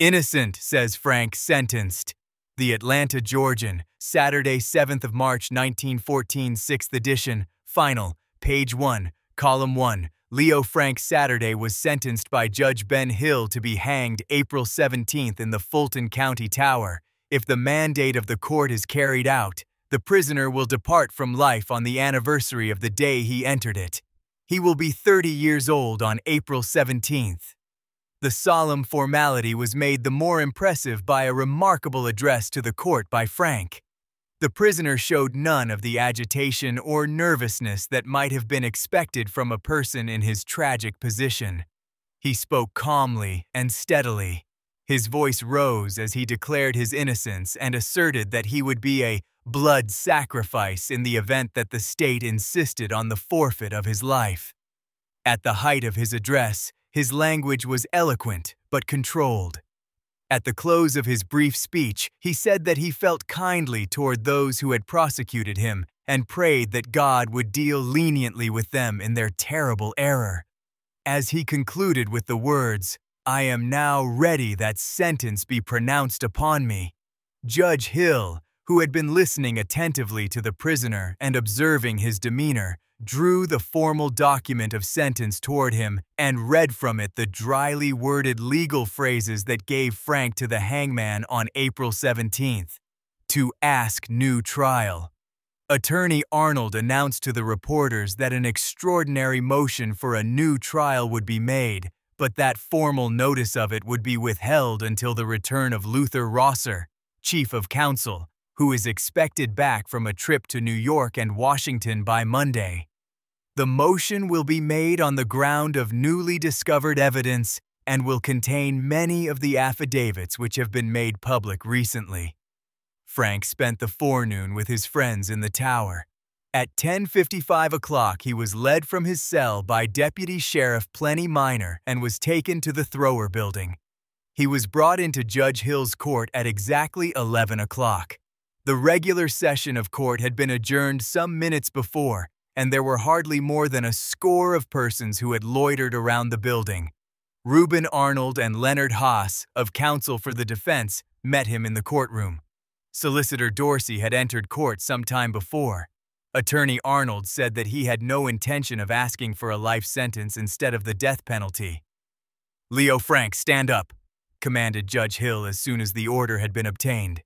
Innocent, says Frank, sentenced. The Atlanta Georgian, Saturday, 7th of March, 1914, 6th edition, final, page 1, column 1. Leo Frank Saturday was sentenced by Judge Ben Hill to be hanged April 17th in the Fulton County Tower. If the mandate of the court is carried out, the prisoner will depart from life on the anniversary of the day he entered it. He will be 30 years old on April 17th. The solemn formality was made the more impressive by a remarkable address to the court by Frank. The prisoner showed none of the agitation or nervousness that might have been expected from a person in his tragic position. He spoke calmly and steadily. His voice rose as he declared his innocence and asserted that he would be a blood sacrifice in the event that the state insisted on the forfeit of his life. At the height of his address, his language was eloquent but controlled. At the close of his brief speech, he said that he felt kindly toward those who had prosecuted him and prayed that God would deal leniently with them in their terrible error. As he concluded with the words, "I am now ready that sentence be pronounced upon me," Judge Hill, who had been listening attentively to the prisoner and observing his demeanor, drew the formal document of sentence toward him and read from it the dryly worded legal phrases that gave Frank to the hangman on April 17th. To ask new trial. Attorney Arnold announced to the reporters that an extraordinary motion for a new trial would be made, but that formal notice of it would be withheld until the return of Luther Rosser, Chief of Counsel, who is expected back from a trip to New York and Washington by Monday. The motion will be made on the ground of newly discovered evidence and will contain many of the affidavits which have been made public recently. Frank spent the forenoon with his friends in the tower. At 10:55 o'clock, he was led from his cell by Deputy Sheriff Plenty Minor and was taken to the Thrower Building. He was brought into Judge Hill's court at exactly 11 o'clock. The regular session of court had been adjourned some minutes before, and there were hardly more than a score of persons who had loitered around the building. Reuben Arnold and Leonard Haas, of counsel for the defense, met him in the courtroom. Solicitor Dorsey had entered court some time before. Attorney Arnold said that he had no intention of asking for a life sentence instead of the death penalty. "Leo Frank, stand up," commanded Judge Hill as soon as the order had been obtained.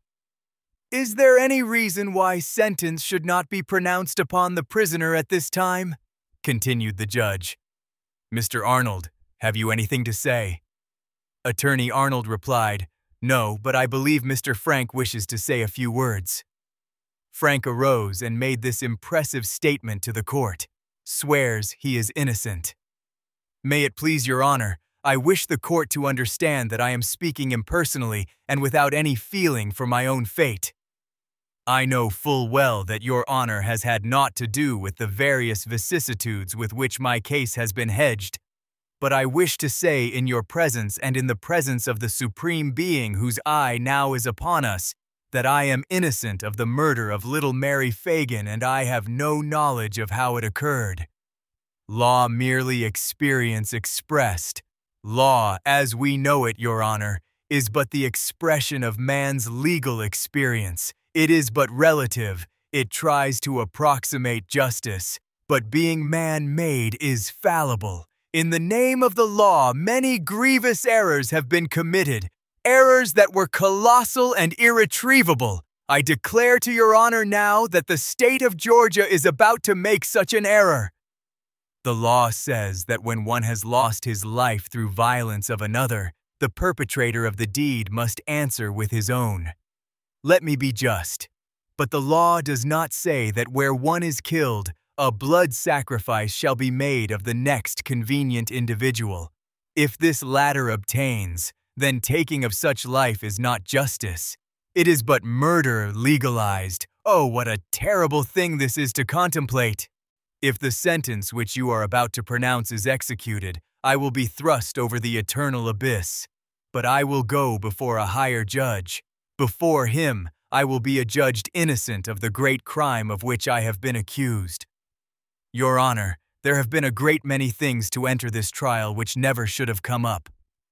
"Is there any reason why sentence should not be pronounced upon the prisoner at this time?" continued the judge. "Mr. Arnold, have you anything to say?" Attorney Arnold replied, "No, but I believe Mr. Frank wishes to say a few words." Frank arose and made this impressive statement to the court. Swears he is innocent. "May it please your honor, I wish the court to understand that I am speaking impersonally and without any feeling for my own fate. I know full well that your honor has had naught to do with the various vicissitudes with which my case has been hedged, but I wish to say in your presence and in the presence of the Supreme Being whose eye now is upon us, that I am innocent of the murder of little Mary Fagan and I have no knowledge of how it occurred. Law merely experience expressed. Law, as we know it, your honor, is but the expression of man's legal experience. It is but relative. It tries to approximate justice, but being man-made is fallible. In the name of the law, many grievous errors have been committed, errors that were colossal and irretrievable. I declare to your honor now that the state of Georgia is about to make such an error. The law says that when one has lost his life through violence of another, the perpetrator of the deed must answer with his own. Let me be just, but the law does not say that where one is killed, a blood sacrifice shall be made of the next convenient individual. If this latter obtains, then taking of such life is not justice. It is but murder legalized. Oh, what a terrible thing this is to contemplate! If the sentence which you are about to pronounce is executed, I will be thrust over the eternal abyss. But I will go before a higher judge. Before him, I will be adjudged innocent of the great crime of which I have been accused. Your honor, there have been a great many things to enter this trial which never should have come up.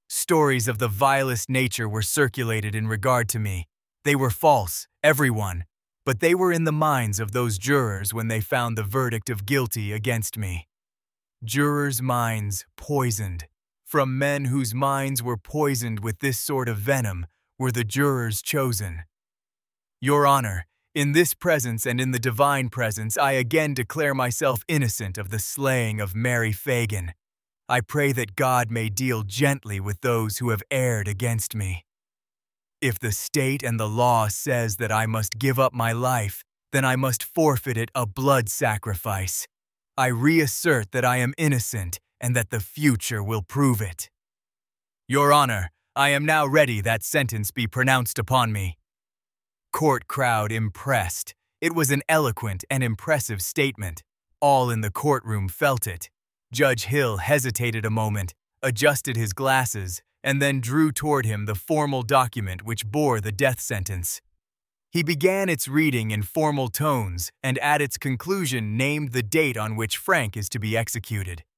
Stories of the vilest nature were circulated in regard to me. They were false, everyone, but they were in the minds of those jurors when they found the verdict of guilty against me. Jurors' minds poisoned. From men whose minds were poisoned with this sort of venom were the jurors chosen. Your Honor, in this presence and in the divine presence, I again declare myself innocent of the slaying of Mary Fagan. I pray that God may deal gently with those who have erred against me. If the state and the law says that I must give up my life, then I must forfeit it a blood sacrifice. I reassert that I am innocent and that the future will prove it. Your Honor, I am now ready that sentence be pronounced upon me. Court crowd impressed. It was an eloquent and impressive statement. All in the courtroom felt it. Judge Hill hesitated a moment, adjusted his glasses, and then drew toward him the formal document which bore the death sentence. He began its reading in formal tones and at its conclusion named the date on which Frank is to be executed.